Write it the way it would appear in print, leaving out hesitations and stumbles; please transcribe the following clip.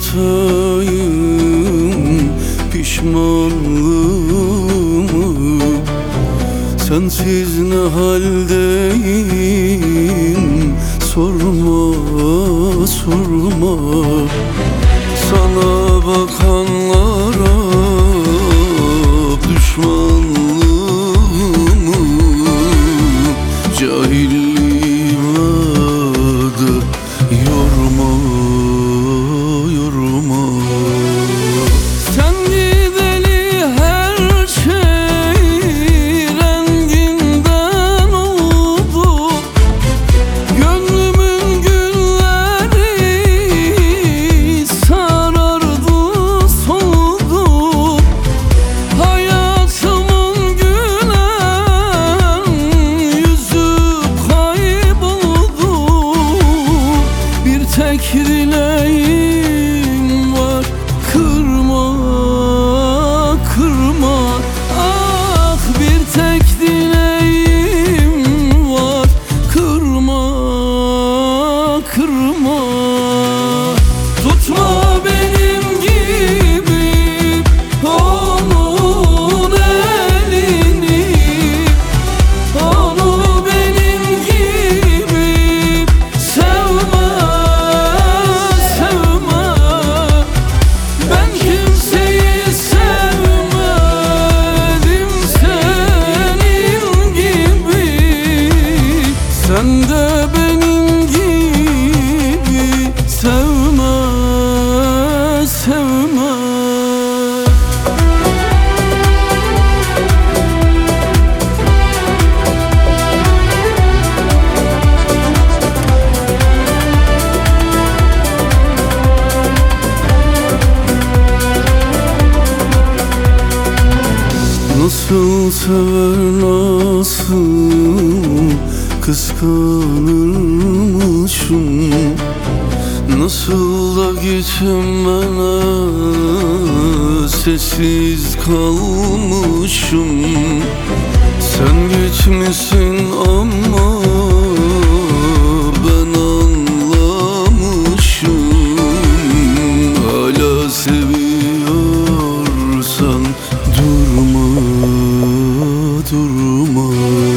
anlatayım pişmanlığımı? Sensiz ne haldeyim, sorma sorma. Sana bakanlara düşmanlığımı, cahilliğim adı yorma yorma. Sen gideli her şey renginden oldu. Gönlümün gülleri sarardı soldu. Hayatımın gülen yüzü kayboldu. Bir tek dileğim var, kırma kırma. Ah, bir tek dileğim var, kırma kırma. Tutma benim gibi onun elini, onu benim gibi sevme sevme. Ben kimseyi sevmedim senin gibi. Sen de benim gibi sevme sevme. Nasıl sever, nasıl kıskanırmışım. Nasıl da gitmene sessiz kalmışım. Sen gitmişsin ama ben anlamışım. Hala seviyorsan durma durma.